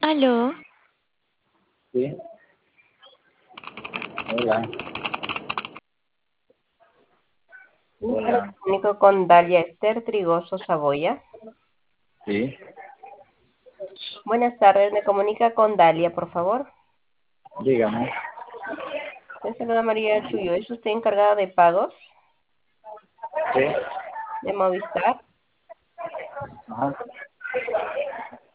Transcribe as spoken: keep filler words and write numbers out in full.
Aló, Sí, hola, Me hola, comunico con Dalia Esther Trigoso Saboya. sí, Buenas tardes, me comunica con Dalia, por favor. dígame, Le saluda María Chuyo. ¿Es usted encargada de pagos sí, de Movistar? ajá,